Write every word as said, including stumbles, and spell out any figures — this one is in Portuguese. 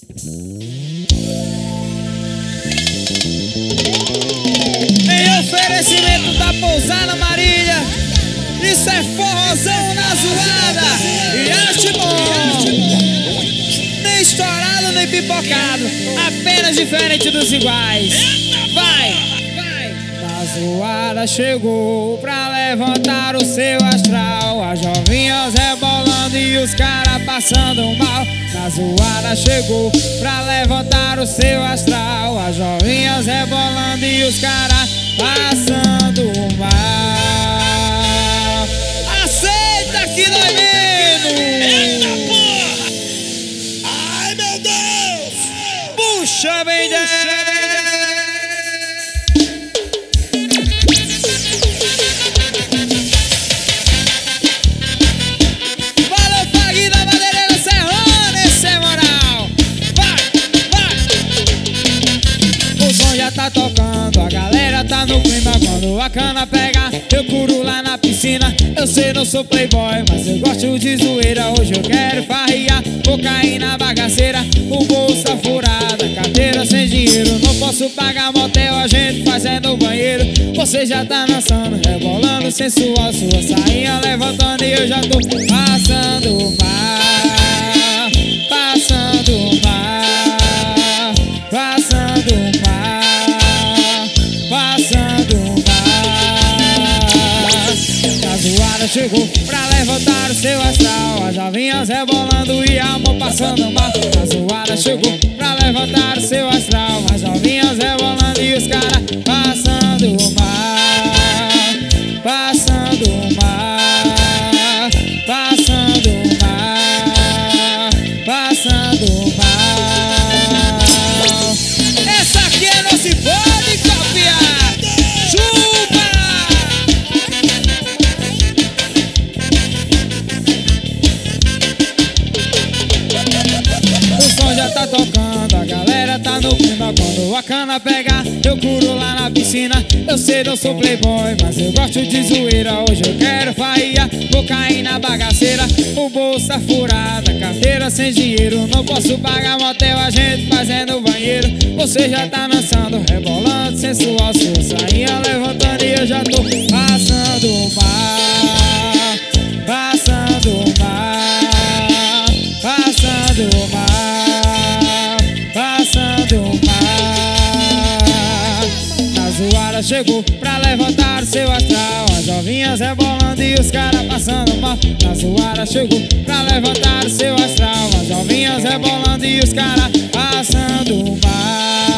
Em oferecimento da Pousada Marília, isso é forrozão na zoada. E acho bom, nem estourado nem pipocado, apenas diferente dos iguais. Vai! A zoada chegou pra levantar o seu astral, as jovinhas rebolando e os caras passando mal. A zoada chegou pra levantar o seu astral, as jovinhas rebolando e os caras passando mal. Aceita que nós menos! Eita porra! Ai meu Deus! Puxa bem dentro! Tá tocando, a galera tá no clima. Quando a cana pega, eu curo lá na piscina. Eu sei, não sou playboy, mas eu gosto de zoeira. Hoje eu quero farriar, vou cair na bagaceira. O bolso tá furado, a carteira sem dinheiro. Não posso pagar motel, a gente fazendo banheiro. Você já tá dançando, rebolando sensual, sua sainha levantando e eu já tô passando mal, passando mal, passando mal, passando mal. A zoada chegou pra levantar o seu astral, as jovinhas rebolando e a mão passando mal. A zoada chegou pra levantar o seu astral, as jovinhas rebolando e os caras passando mal, passando mal, passando mal, passando mal. Essa aqui é não se pode copiar. Chupa! O som já tá tocando, a galera tá no clima. Quando a cana pega, eu curo lá na piscina. Eu sei, não sou playboy, mas eu gosto de zoeira. Hoje eu quero farriar, vou cair na bagaceira. O bolso tá furado, a carteira sem dinheiro. Não posso pagar motel, a gente fazendo banheiro. Você já tá dançando, rebolando sensual, sua sainha levantando e eu já tô passando mal, passando mal, passando mal, passando mal. A zoada chegou pra levantar o seu astral, as jovinhas rebolando e os caras passando mal. A zoada chegou pra levantar o seu astral, as jovinhas rebolando e os caras passando mal.